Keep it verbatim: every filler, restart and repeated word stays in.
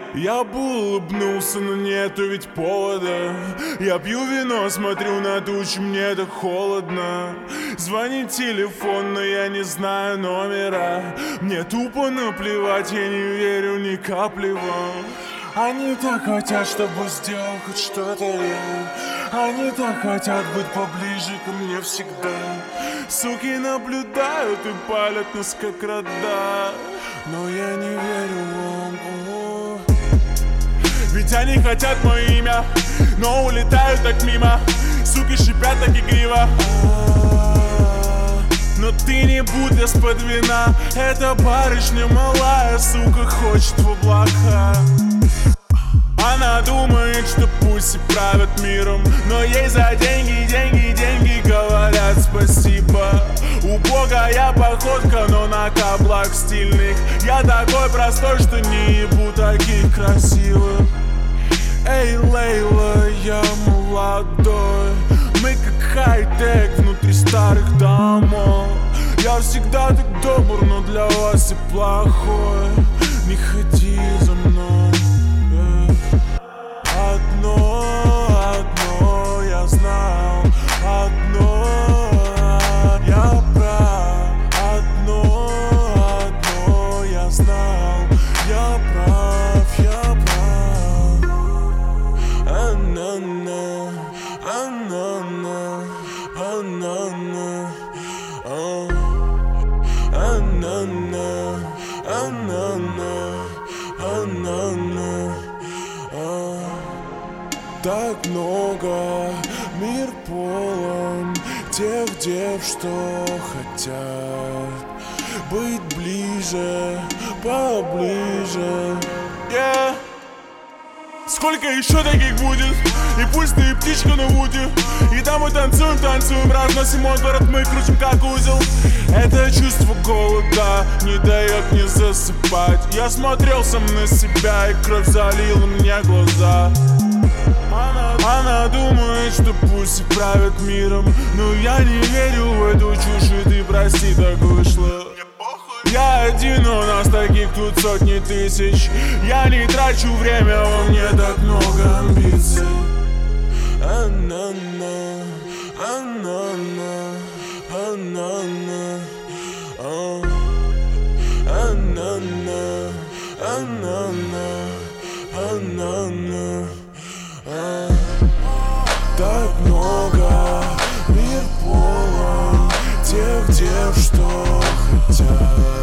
Я бы улыбнулся, но нету ведь повода. Я пью вино, смотрю на тучи, мне так холодно. Звонит телефон, но я не знаю номера. Мне тупо наплевать, я не верю ни капли вам. Они так хотят, чтобы сделал хоть что-то я. Они так хотят быть поближе ко мне всегда. Суки наблюдают и палят нас как рода. Но я не верю вам. О-о. Ведь они хотят мое имя, но улетают так мимо. Суки шипят так игриво. Но ты не будь из-под вина. Эта барышня малая, сука, хочет в облака. Она думает, что пусть правят миром, но ей за деньги, деньги, деньги говорят спасибо. Убогая походка, но на каблах стильных. Я такой простой, что не ебу таких красивых. Эй, Лейла, я молодой. Мы как хай-тек внутри старых домов. Я всегда так добр, но для вас и плохой. Не ходи за мной. Одно, одно я знал, одно я прав, одно, одно я знал, я прав, я прав. А-на-на, а-на-на, а-на-на, а-на-на, а-на-на, а-на-на. Так много, мир полон тех дев, что хотят быть ближе, поближе. Yeah. Сколько еще таких будет? И пусть ты птичка на вуде. И там мы танцуем, танцуем, разносим мой город, мы крутим как узел. Это чувство голода не дает мне засыпать. Я смотрел сам на себя, и кровь залила мне глаза. Она, она думает, что пусть правят миром, но я не верю в эту чушь, и ты прости, так вышло. Я один, у нас таких тут сотни тысяч. Я не трачу время, во мне так много амбиций. А-на-на, а-на-на, а-на-на, а-на-на, а-на-на, а-на-на. Так много, мир полон тех дев, что хотят